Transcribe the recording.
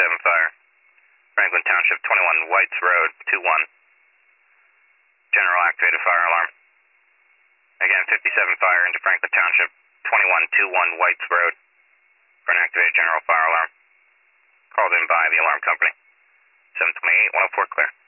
fire. Franklin Township, 21 Whites Road, 2-1. General activated fire alarm. Again, 57 fire into Franklin Township, 21-21 Whites Road for an activated general fire alarm. Called in by the alarm company. 728, 104 clear.